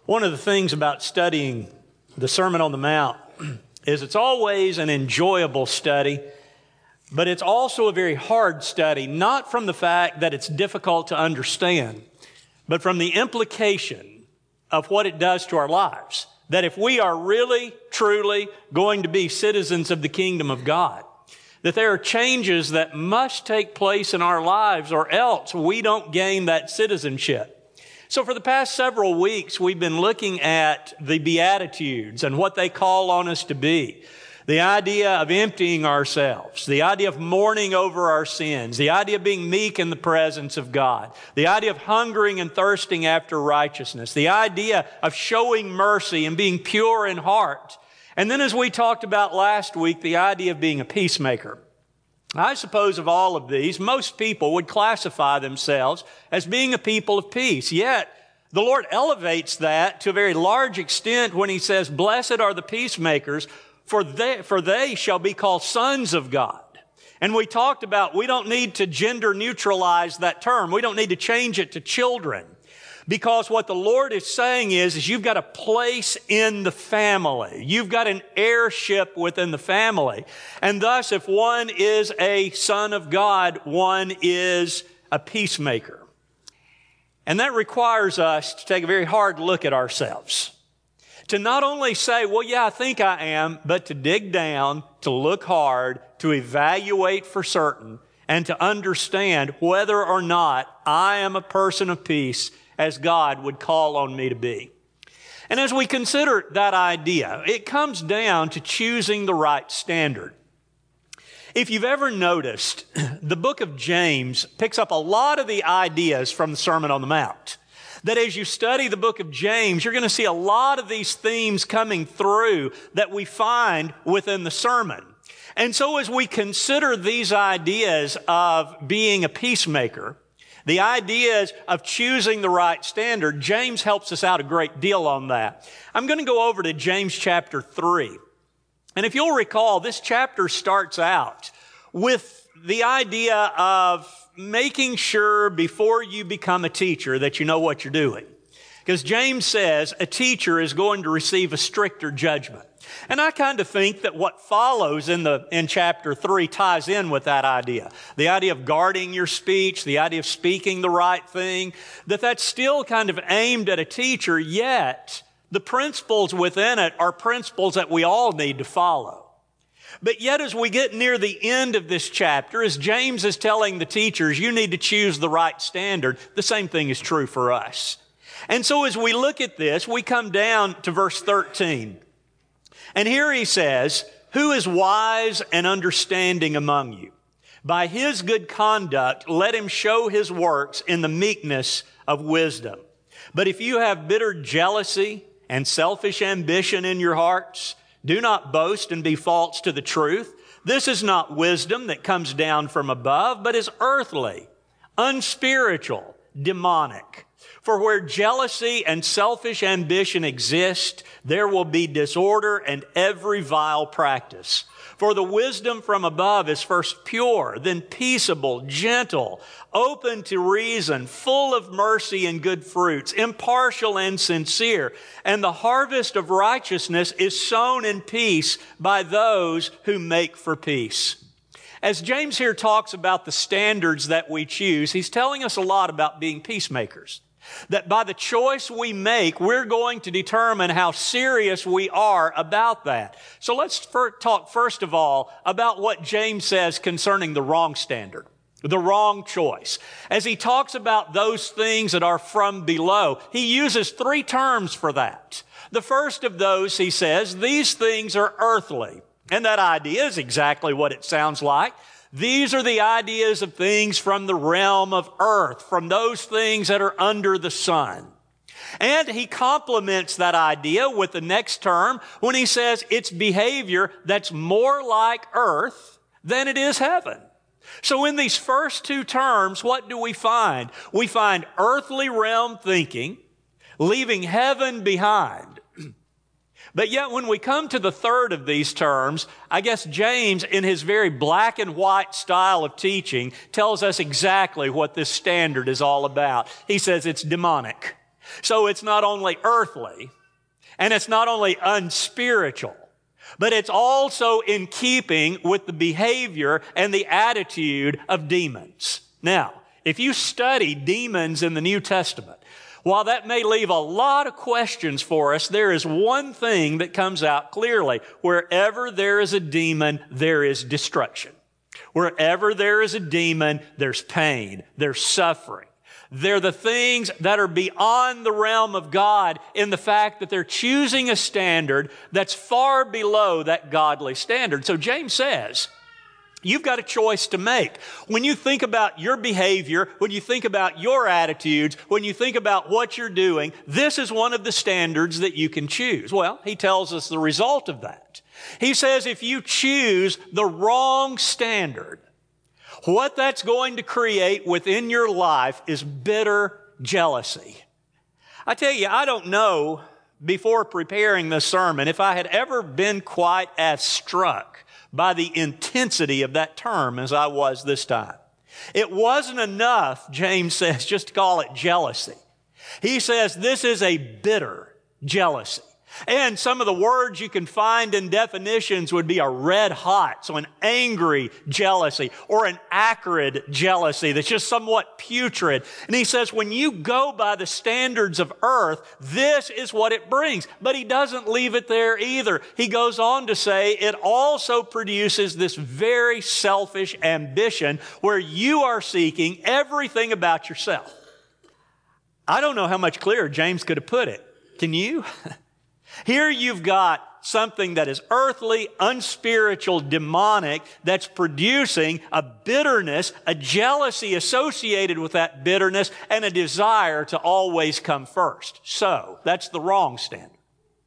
One of the things about studying the Sermon on the Mount is it's always an enjoyable study, but it's also a very hard study, not from the fact that it's difficult to understand, but from the implication of what it does to our lives. That if we are really, truly going to be citizens of the kingdom of God, that there are changes that must take place in our lives or else we don't gain that citizenship. So for the past several weeks, we've been looking at the Beatitudes and what they call on us to be. The idea of emptying ourselves, the idea of mourning over our sins, the idea of being meek in the presence of God, the idea of hungering and thirsting after righteousness, the idea of showing mercy and being pure in heart. And then as we talked about last week, the idea of being a peacemaker. I suppose of all of these, most people would classify themselves as being a people of peace. Yet, the Lord elevates that to a very large extent when He says, "Blessed are the peacemakers, for they shall be called sons of God." And we talked about we don't need to gender neutralize that term. We don't need to change it to children. Because what the Lord is saying is you've got a place in the family. You've got an heirship within the family. And thus, if one is a son of God, one is a peacemaker. And that requires us to take a very hard look at ourselves. To not only say, well, yeah, I think I am, but to dig down, to look hard, to evaluate for certain, and to understand whether or not I am a person of peace as God would call on me to be. And as we consider that idea, it comes down to choosing the right standard. If you've ever noticed, the book of James picks up a lot of the ideas from the Sermon on the Mount. That as you study the book of James, you're going to see a lot of these themes coming through that we find within the sermon. And so as we consider these ideas of being a peacemaker, the ideas of choosing the right standard, James helps us out a great deal on that. I'm going to go over to James chapter 3. And if you'll recall, this chapter starts out with the idea of making sure before you become a teacher that you know what you're doing. Because James says a teacher is going to receive a stricter judgment. And I kind of think that what follows in chapter 3 ties in with that idea. The idea of guarding your speech, the idea of speaking the right thing, that's still kind of aimed at a teacher, yet the principles within it are principles that we all need to follow. But yet as we get near the end of this chapter, as James is telling the teachers, you need to choose the right standard, the same thing is true for us. And so as we look at this, we come down to verse 13. And here he says, "Who is wise and understanding among you? By his good conduct, let him show his works in the meekness of wisdom. But if you have bitter jealousy and selfish ambition in your hearts, do not boast and be false to the truth. This is not wisdom that comes down from above, but is earthly, unspiritual, demonic. For where jealousy and selfish ambition exist, there will be disorder and every vile practice. For the wisdom from above is first pure, then peaceable, gentle, open to reason, full of mercy and good fruits, impartial and sincere. And the harvest of righteousness is sown in peace by those who make for peace." As James here talks about the standards that we choose, he's telling us a lot about being peacemakers. That by the choice we make, we're going to determine how serious we are about that. So let's talk first of all about what James says concerning the wrong standard, the wrong choice. As he talks about those things that are from below, he uses 3 terms for that. The first of those, he says, these things are earthly. And that idea is exactly what it sounds like. These are the ideas of things from the realm of earth, from those things that are under the sun. And he complements that idea with the next term when he says it's behavior that's more like earth than it is heaven. So in these first 2 terms, what do we find? We find earthly realm thinking, leaving heaven behind. But yet when we come to the third of these terms, I guess James, in his very black and white style of teaching, tells us exactly what this standard is all about. He says it's demonic. So it's not only earthly, and it's not only unspiritual, but it's also in keeping with the behavior and the attitude of demons. Now, if you study demons in the New Testament, while that may leave a lot of questions for us, there is one thing that comes out clearly. Wherever there is a demon, there is destruction. Wherever there is a demon, there's pain, there's suffering. They're the things that are beyond the realm of God in the fact that they're choosing a standard that's far below that godly standard. So James says, you've got a choice to make. When you think about your behavior, when you think about your attitudes, when you think about what you're doing, this is one of the standards that you can choose. Well, he tells us the result of that. He says if you choose the wrong standard, what that's going to create within your life is bitter jealousy. I tell you, I don't know before preparing this sermon if I had ever been quite as struck by the intensity of that term as I was this time. It wasn't enough, James says, just to call it jealousy. He says this is a bitter jealousy. And some of the words you can find in definitions would be a red hot, so an angry jealousy, or an acrid jealousy that's just somewhat putrid. And he says when you go by the standards of earth, this is what it brings. But he doesn't leave it there either. He goes on to say it also produces this very selfish ambition where you are seeking everything about yourself. I don't know how much clearer James could have put it. Can you? Here you've got something that is earthly, unspiritual, demonic, that's producing a bitterness, a jealousy associated with that bitterness, and a desire to always come first. So, that's the wrong standard.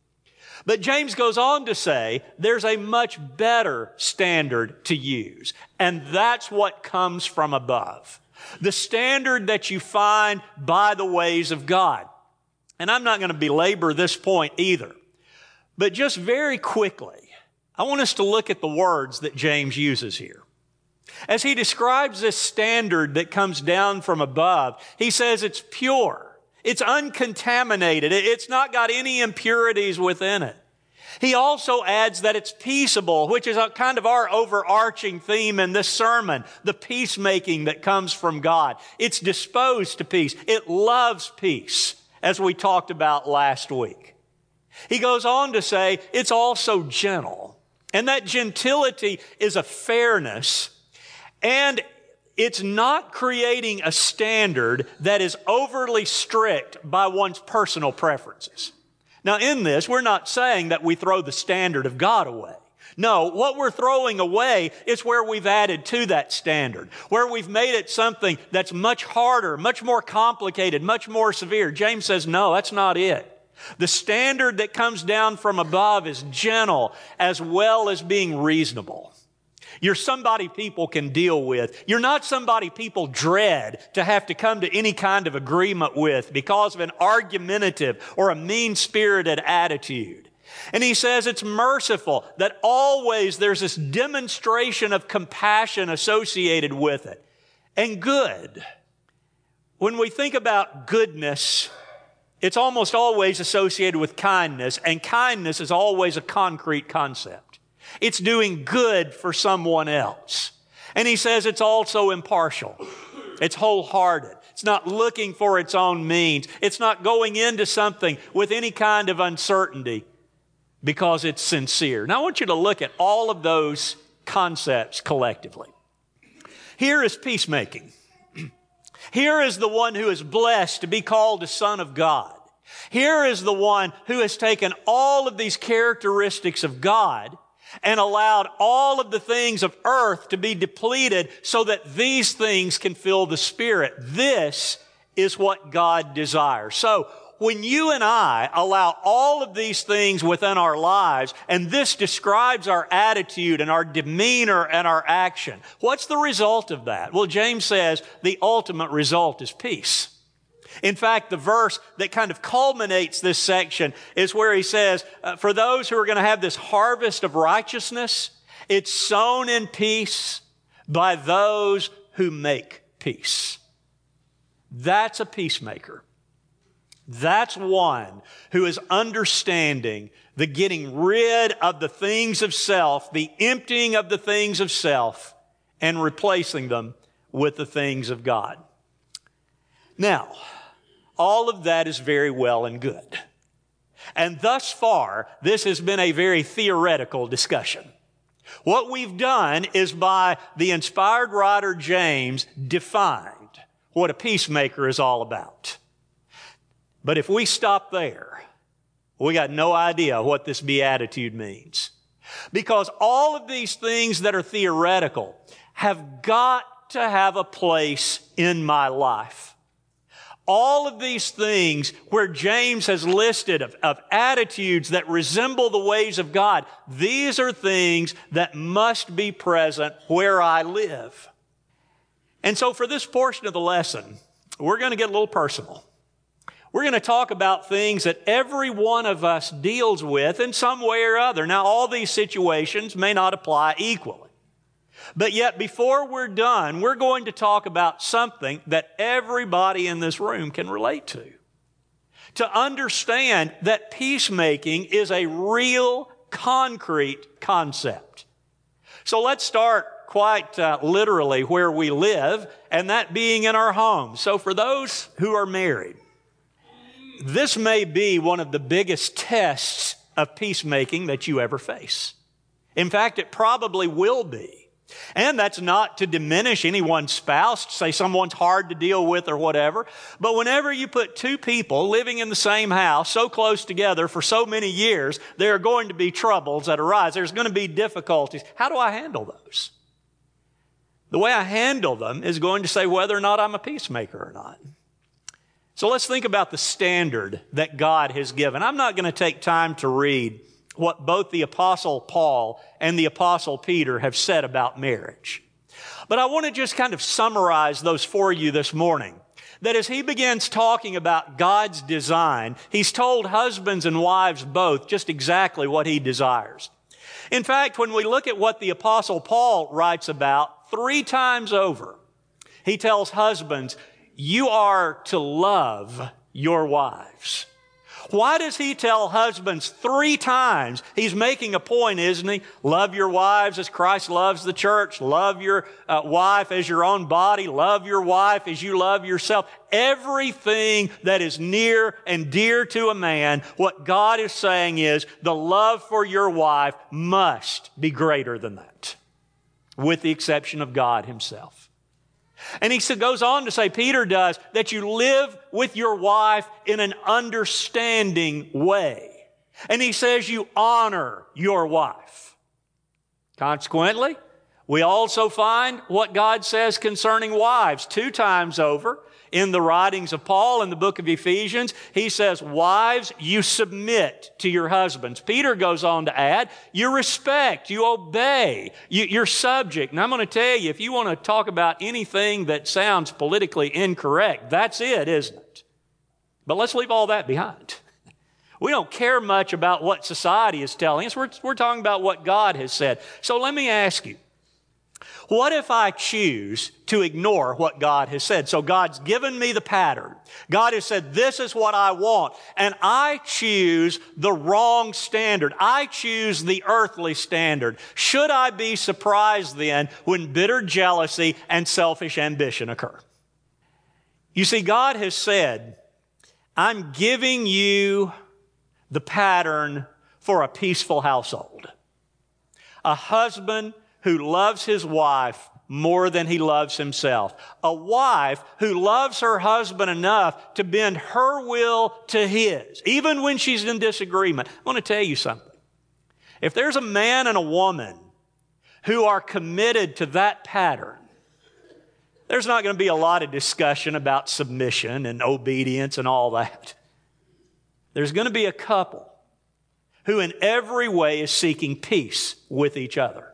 But James goes on to say there's a much better standard to use, and that's what comes from above. The standard that you find by the ways of God. And I'm not going to belabor this point either. But just very quickly, I want us to look at the words that James uses here. As he describes this standard that comes down from above, he says it's pure, it's uncontaminated, it's not got any impurities within it. He also adds that it's peaceable, which is kind of our overarching theme in this sermon, the peacemaking that comes from God. It's disposed to peace. It loves peace, as we talked about last week. He goes on to say it's also gentle. And that gentility is a fairness. And it's not creating a standard that is overly strict by one's personal preferences. Now in this, we're not saying that we throw the standard of God away. No, what we're throwing away is where we've added to that standard, where we've made it something that's much harder, much more complicated, much more severe. James says, no, that's not it. The standard that comes down from above is gentle as well as being reasonable. You're somebody people can deal with. You're not somebody people dread to have to come to any kind of agreement with because of an argumentative or a mean-spirited attitude. And he says it's merciful, that always there's this demonstration of compassion associated with it. And good. When we think about goodness, it's almost always associated with kindness, and kindness is always a concrete concept. It's doing good for someone else. And he says it's also impartial. It's wholehearted. It's not looking for its own means. It's not going into something with any kind of uncertainty because it's sincere. Now I want you to look at all of those concepts collectively. Here is peacemaking. Here is the one who is blessed to be called a son of God. Here is the one who has taken all of these characteristics of God and allowed all of the things of earth to be depleted so that these things can fill the Spirit. This is what God desires. So, when you and I allow all of these things within our lives, and this describes our attitude and our demeanor and our action, what's the result of that? Well, James says the ultimate result is peace. In fact, the verse that kind of culminates this section is where he says, for those who are going to have this harvest of righteousness, it's sown in peace by those who make peace. That's a peacemaker. That's one who is understanding the getting rid of the things of self, the emptying of the things of self, and replacing them with the things of God. Now, all of that is very well and good. And thus far, this has been a very theoretical discussion. What we've done is, by the inspired writer James, defined what a peacemaker is all about. But if we stop there, we got no idea what this beatitude means. Because all of these things that are theoretical have got to have a place in my life. All of these things where James has listed of attitudes that resemble the ways of God, these are things that must be present where I live. And so for this portion of the lesson, we're going to get a little personal. We're going to talk about things that every one of us deals with in some way or other. Now, all these situations may not apply equally. But yet, before we're done, we're going to talk about something that everybody in this room can relate to. To understand that peacemaking is a real, concrete concept. So let's start quite literally where we live, and that being in our homes. So for those who are married, this may be one of the biggest tests of peacemaking that you ever face. In fact, it probably will be. And that's not to diminish anyone's spouse, to say someone's hard to deal with or whatever. But whenever you put two people living in the same house, so close together for so many years, there are going to be troubles that arise. There's going to be difficulties. How do I handle those? The way I handle them is going to say whether or not I'm a peacemaker or not. So let's think about the standard that God has given. I'm not going to take time to read what both the Apostle Paul and the Apostle Peter have said about marriage. But I want to just kind of summarize those for you this morning. That as he begins talking about God's design, he's told husbands and wives both just exactly what he desires. In fact, when we look at what the Apostle Paul writes about 3 times over, he tells husbands, you are to love your wives. Why does he tell husbands 3 times? He's making a point, isn't he? Love your wives as Christ loves the church. Love your wife as your own body. Love your wife as you love yourself. Everything that is near and dear to a man, what God is saying is the love for your wife must be greater than that, with the exception of God himself. And he goes on to say, Peter does, that you live with your wife in an understanding way. And he says you honor your wife. Consequently, we also find what God says concerning wives 2 times over. In the writings of Paul in the book of Ephesians, he says, wives, you submit to your husbands. Peter goes on to add, you respect, you obey, you're subject. And I'm going to tell you, if you want to talk about anything that sounds politically incorrect, that's it, isn't it? But let's leave all that behind. We don't care much about what society is telling us. We're talking about what God has said. So let me ask you, what if I choose to ignore what God has said? So God's given me the pattern. God has said, this is what I want. And I choose the wrong standard. I choose the earthly standard. Should I be surprised then when bitter jealousy and selfish ambition occur? You see, God has said, I'm giving you the pattern for a peaceful household. A husband who loves his wife more than he loves himself. A wife who loves her husband enough to bend her will to his, even when she's in disagreement. I want to tell you something. If there's a man and a woman who are committed to that pattern, there's not going to be a lot of discussion about submission and obedience and all that. There's going to be a couple who in every way is seeking peace with each other.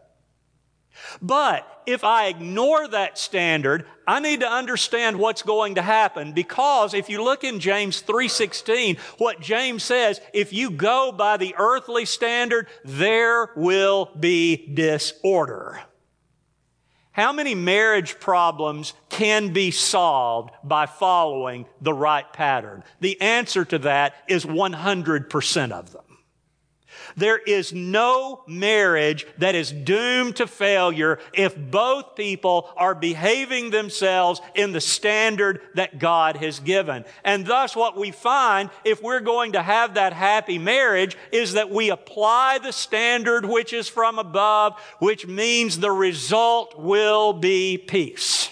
But if I ignore that standard, I need to understand what's going to happen, because if you look in James 3:16, what James says, if you go by the earthly standard, there will be disorder. How many marriage problems can be solved by following the right pattern? The answer to that is 100% of them. There is no marriage that is doomed to failure if both people are behaving themselves in the standard that God has given. And thus what we find, if we're going to have that happy marriage, is that we apply the standard which is from above, which means the result will be peace.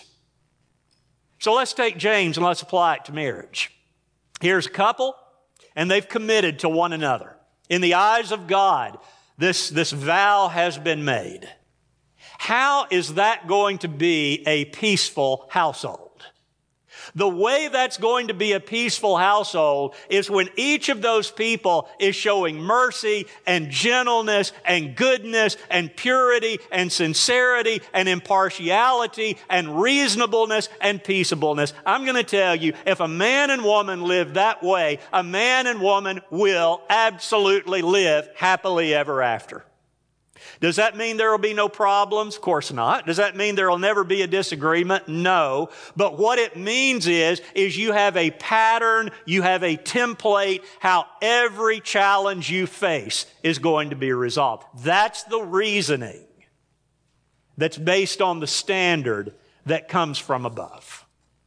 So let's take James and let's apply it to marriage. Here's a couple, and they've committed to one another. In the eyes of God, this vow has been made. How is that going to be a peaceful household? The way that's going to be a peaceful household is when each of those people is showing mercy and gentleness and goodness and purity and sincerity and impartiality and reasonableness and peaceableness. I'm going to tell you, if a man and woman live that way, a man and woman will absolutely live happily ever after. Does that mean there will be no problems? Of course not. Does that mean there will never be a disagreement? No. But what it means is you have a pattern, you have a template, how every challenge you face is going to be resolved. That's the reasoning that's based on the standard that comes from above.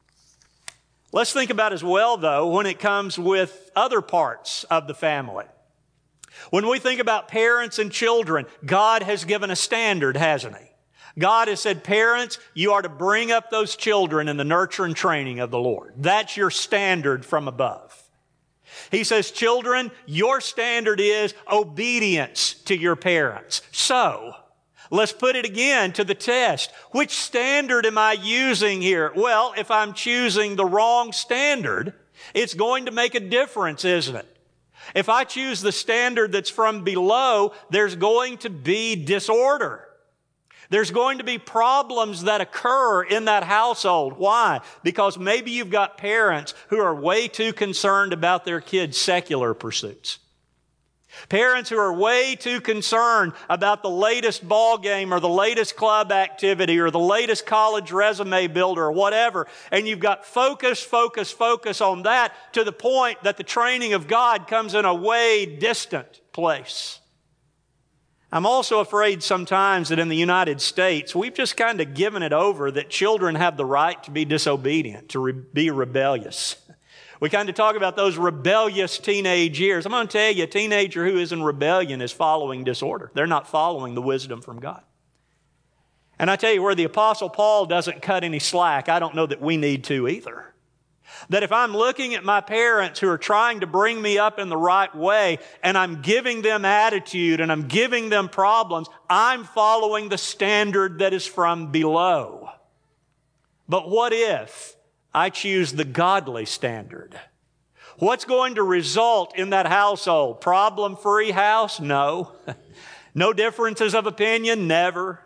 Let's think about as well, though, when it comes with other parts of the family. When we think about parents and children, God has given a standard, hasn't He? God has said, parents, you are to bring up those children in the nurture and training of the Lord. That's your standard from above. He says, children, your standard is obedience to your parents. So, let's put it again to the test. Which standard am I using here? Well, if I'm choosing the wrong standard, it's going to make a difference, isn't it? If I choose the standard that's from below, there's going to be disorder. There's going to be problems that occur in that household. Why? Because maybe you've got parents who are way too concerned about their kids' secular pursuits. Parents who are way too concerned about the latest ball game or the latest club activity or the latest college resume builder or whatever. And you've got focus on that to the point that the training of God comes in a way distant place. I'm also afraid sometimes that in the United States, we've just kind of given it over that children have the right to be disobedient, to be rebellious. We kind of talk about those rebellious teenage years. I'm going to tell you, a teenager who is in rebellion is following disorder. They're not following the wisdom from God. And I tell you, where the Apostle Paul doesn't cut any slack, I don't know that we need to either. That if I'm looking at my parents who are trying to bring me up in the right way, and I'm giving them attitude and I'm giving them problems, I'm following the standard that is from below. But what if I choose the godly standard? What's going to result in that household? Problem-free house? No. No differences of opinion? Never.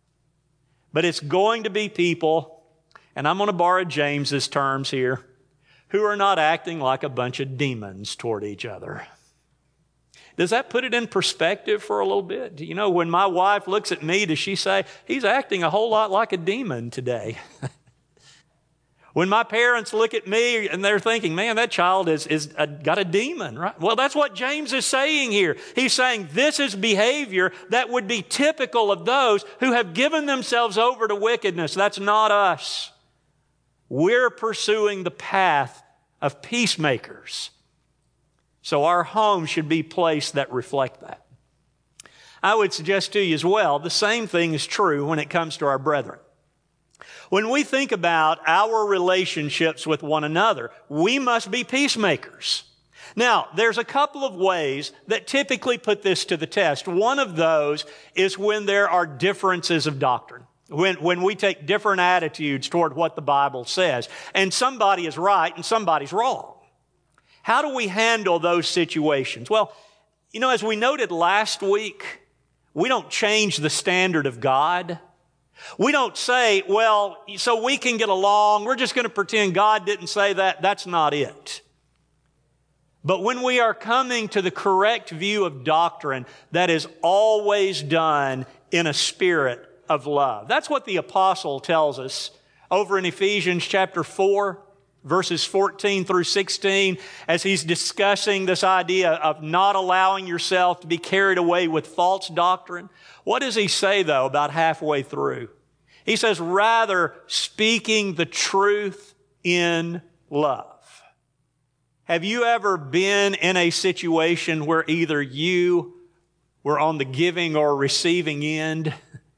But it's going to be people, and I'm going to borrow James's terms here, who are not acting like a bunch of demons toward each other. Does that put it in perspective for a little bit? You know, when my wife looks at me, does she say, he's acting a whole lot like a demon today? When my parents look at me and they're thinking, man, that child is got a demon, right? Well, that's what James is saying here. He's saying this is behavior that would be typical of those who have given themselves over to wickedness. That's not us. We're pursuing the path of peacemakers. So our homes should be places that reflect that. I would suggest to you as well, the same thing is true when it comes to our brethren. When we think about our relationships with one another, we must be peacemakers. Now, there's a couple of ways that typically put this to the test. One of those is when there are differences of doctrine. When we take different attitudes toward what the Bible says, and somebody is right and somebody's wrong. How do we handle those situations? Well, you know, as we noted last week, we don't change the standard of God. We don't say, well, so we can get along, we're just going to pretend God didn't say that. That's not it. But when we are coming to the correct view of doctrine, that is always done in a spirit of love. That's what the apostle tells us over in Ephesians chapter 4, verses 14 through 16, as he's discussing this idea of not allowing yourself to be carried away with false doctrine. What does he say, though, about halfway through? He says, rather, speaking the truth in love. Have you ever been in a situation where either you were on the giving or receiving end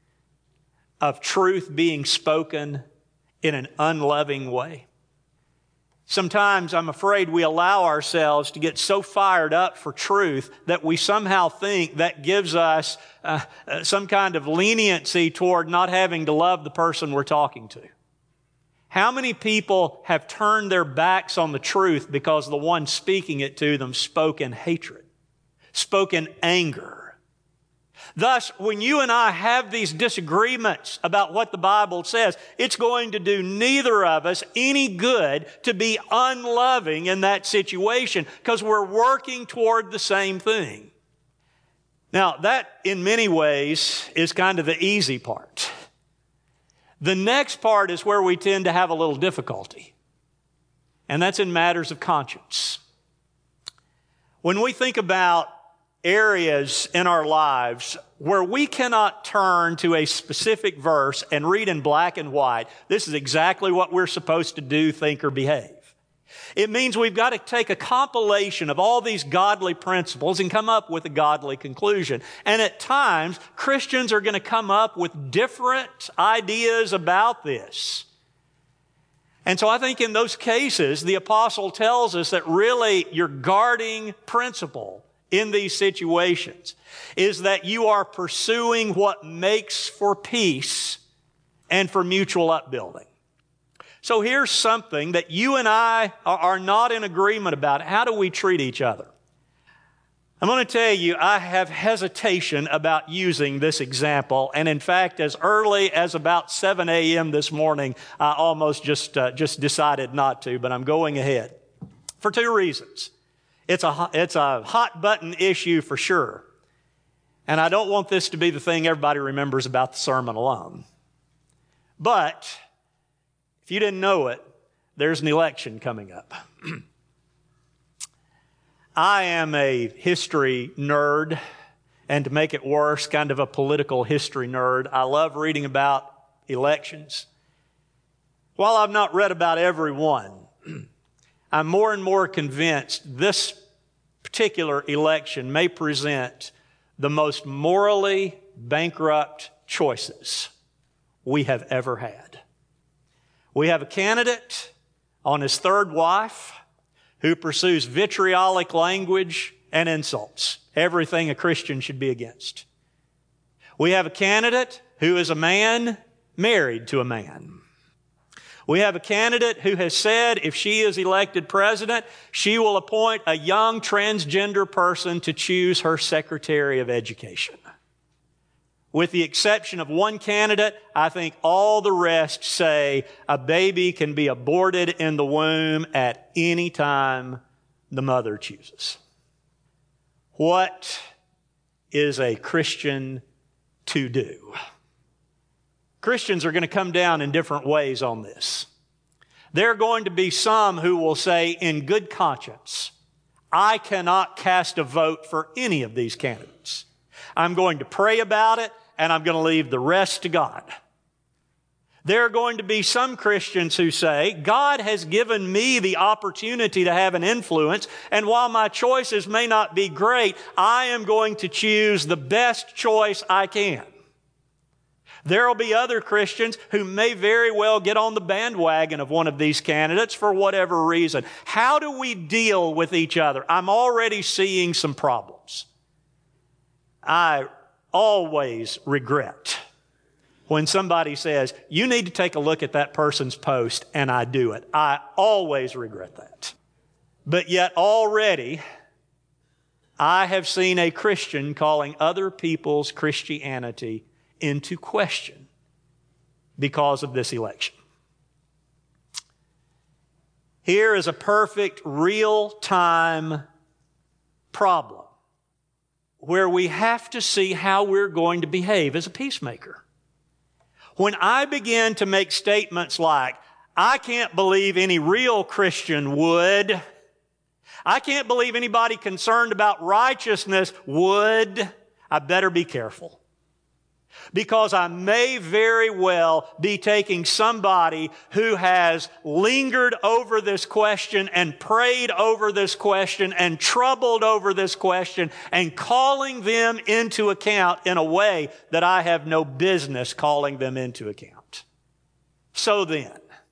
of truth being spoken in an unloving way? Sometimes I'm afraid we allow ourselves to get so fired up for truth that we somehow think that gives us some kind of leniency toward not having to love the person we're talking to. How many people have turned their backs on the truth because the one speaking it to them spoke in hatred, spoke in anger? Thus, when you and I have these disagreements about what the Bible says, it's going to do neither of us any good to be unloving in that situation because we're working toward the same thing. Now, that in many ways is kind of the easy part. The next part is where we tend to have a little difficulty, and that's in matters of conscience. When we think about areas in our lives where we cannot turn to a specific verse and read in black and white, this is exactly what we're supposed to do, think, or behave. It means we've got to take a compilation of all these godly principles and come up with a godly conclusion. And at times, Christians are going to come up with different ideas about this. And so I think in those cases, the apostle tells us that really your guarding principle in these situations is that you are pursuing what makes for peace and for mutual upbuilding. So here's something that you and I are not in agreement about. How do we treat each other? I'm going to tell you, I have hesitation about using this example. And in fact, as early as about 7 a.m. this morning, I almost just decided not to, but I'm going ahead for two reasons. It's a hot button issue for sure. And I don't want this to be the thing everybody remembers about the sermon alone. But if you didn't know it, there's an election coming up. I am a history nerd, and to make it worse, kind of a political history nerd. I love reading about elections. While I've not read about every one, I'm more and more convinced this particular election may present the most morally bankrupt choices we have ever had. We have a candidate on his third wife who pursues vitriolic language and insults, everything a Christian should be against. We have a candidate who is a man married to a man. We have a candidate who has said if she is elected president, she will appoint a young transgender person to choose her Secretary of Education. With the exception of one candidate, I think all the rest say a baby can be aborted in the womb at any time the mother chooses. What is a Christian to do? Christians are going to come down in different ways on this. There are going to be some who will say in good conscience, I cannot cast a vote for any of these candidates. I'm going to pray about it, and I'm going to leave the rest to God. There are going to be some Christians who say, God has given me the opportunity to have an influence, and while my choices may not be great, I am going to choose the best choice I can. There will be other Christians who may very well get on the bandwagon of one of these candidates for whatever reason. How do we deal with each other? I'm already seeing some problems. I always regret when somebody says, you need to take a look at that person's post, and I do it. I always regret that. But yet already, I have seen a Christian calling other people's Christianity into question because of this election. Here is a perfect real-time problem where we have to see how we're going to behave as a peacemaker. When I begin to make statements like, I can't believe any real Christian would, I can't believe anybody concerned about righteousness would, I better be careful. Because I may very well be taking somebody who has lingered over this question and prayed over this question and troubled over this question and calling them into account in a way that I have no business calling them into account. So then,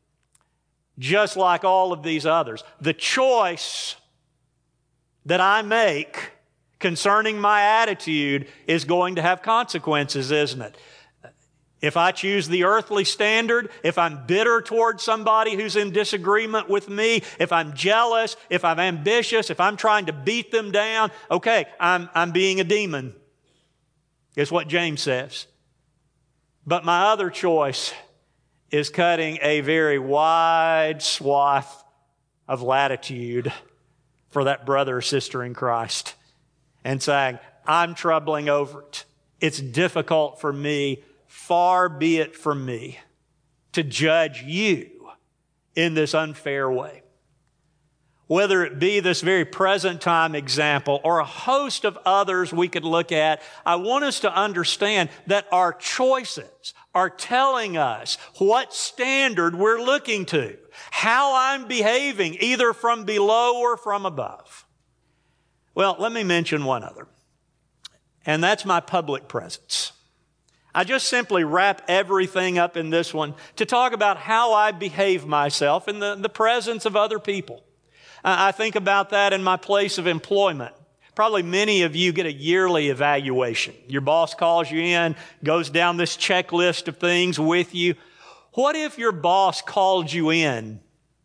just like all of these others, the choice that I make concerning my attitude is going to have consequences, isn't it? If I choose the earthly standard, if I'm bitter towards somebody who's in disagreement with me, if I'm jealous, if I'm ambitious, if I'm trying to beat them down, okay, I'm being a demon, is what James says. But my other choice is cutting a very wide swath of latitude for that brother or sister in Christ and saying, I'm troubling over it. It's difficult for me. Far be it from me to judge you in this unfair way. Whether it be this very present time example or a host of others we could look at, I want us to understand that our choices are telling us what standard we're looking to, how I'm behaving, either from below or from above. Well, let me mention one other, and that's my public presence. I just simply wrap everything up in this one to talk about how I behave myself in the presence of other people. I think about that in my place of employment. Probably many of you get a yearly evaluation. Your boss calls you in, goes down this checklist of things with you. What if your boss called you in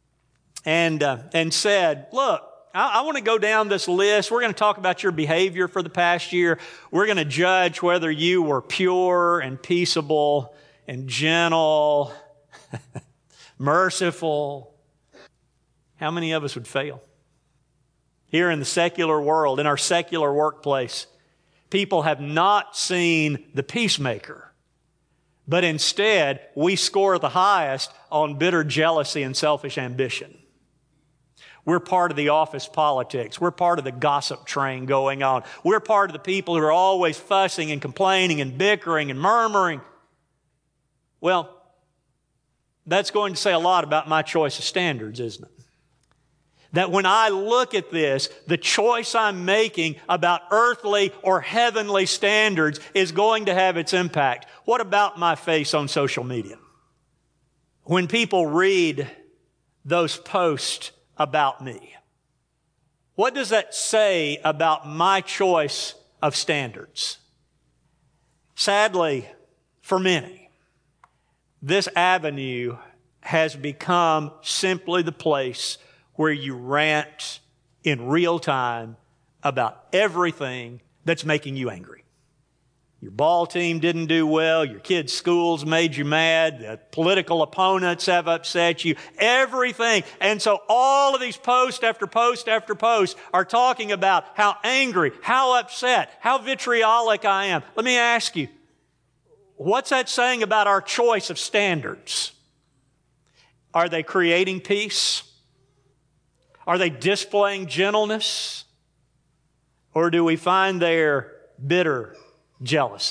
and said, look, I want to go down this list. We're going to talk about your behavior for the past year. We're going to judge whether you were pure and peaceable and gentle, merciful. How many of us would fail? Here in the secular world, in our secular workplace, people have not seen the peacemaker, but instead we score the highest on bitter jealousy and selfish ambition. We're part of the office politics. We're part of the gossip train going on. We're part of the people who are always fussing and complaining and bickering and murmuring. Well, that's going to say a lot about my choice of standards, isn't it? That when I look at this, the choice I'm making about earthly or heavenly standards is going to have its impact. What about my face on social media? When people read those posts about me, what does that say about my choice of standards? Sadly, for many, this avenue has become simply the place where you rant in real time about everything that's making you angry. Your ball team didn't do well. Your kids' schools made you mad. The political opponents have upset you. Everything. And so all of these post after post after post are talking about how angry, how upset, how vitriolic I am. Let me ask you, what's that saying about our choice of standards? Are they creating peace? Are they displaying gentleness? Or do we find their bitter jealousy,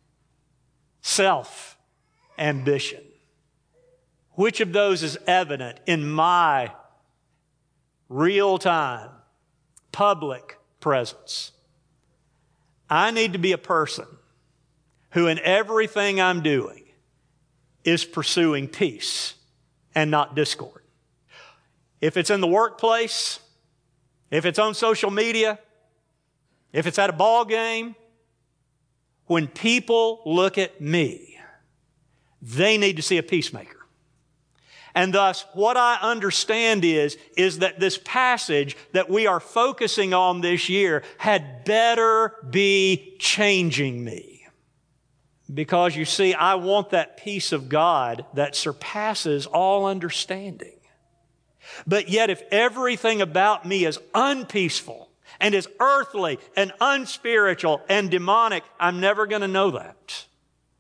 self-ambition? Which of those is evident in my real-time, public presence? I need to be a person who in everything I'm doing is pursuing peace and not discord. If it's in the workplace, if it's on social media, if it's at a ball game, when people look at me, they need to see a peacemaker. And thus, what I understand is that this passage that we are focusing on this year had better be changing me. Because you see, I want that peace of God that surpasses all understanding. But yet, if everything about me is unpeaceful and is earthly and unspiritual and demonic, I'm never going to know that.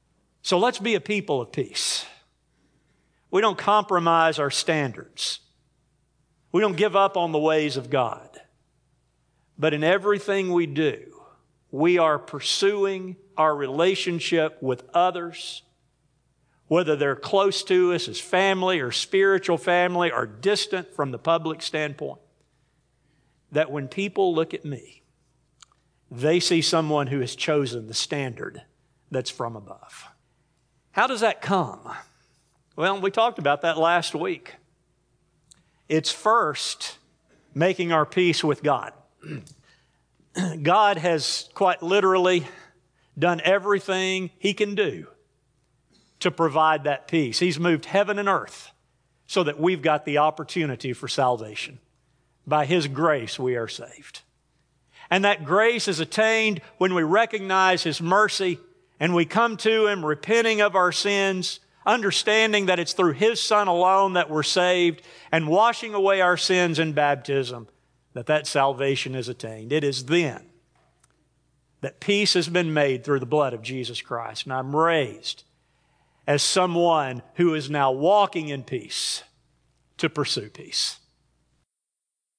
So let's be a people of peace. We don't compromise our standards. We don't give up on the ways of God. But in everything we do, we are pursuing our relationship with others, whether they're close to us as family or spiritual family or distant from the public standpoint, that when people look at me, they see someone who has chosen the standard that's from above. How does that come? Well, we talked about that last week. It's first making our peace with God. God has quite literally done everything He can do to provide that peace. He's moved heaven and earth so that we've got the opportunity for salvation. By His grace, we are saved. And that grace is attained when we recognize His mercy and we come to Him repenting of our sins, understanding that it's through His Son alone that we're saved, and washing away our sins in baptism, that salvation is attained. It is then that peace has been made through the blood of Jesus Christ. And I'm raised as someone who is now walking in peace to pursue peace.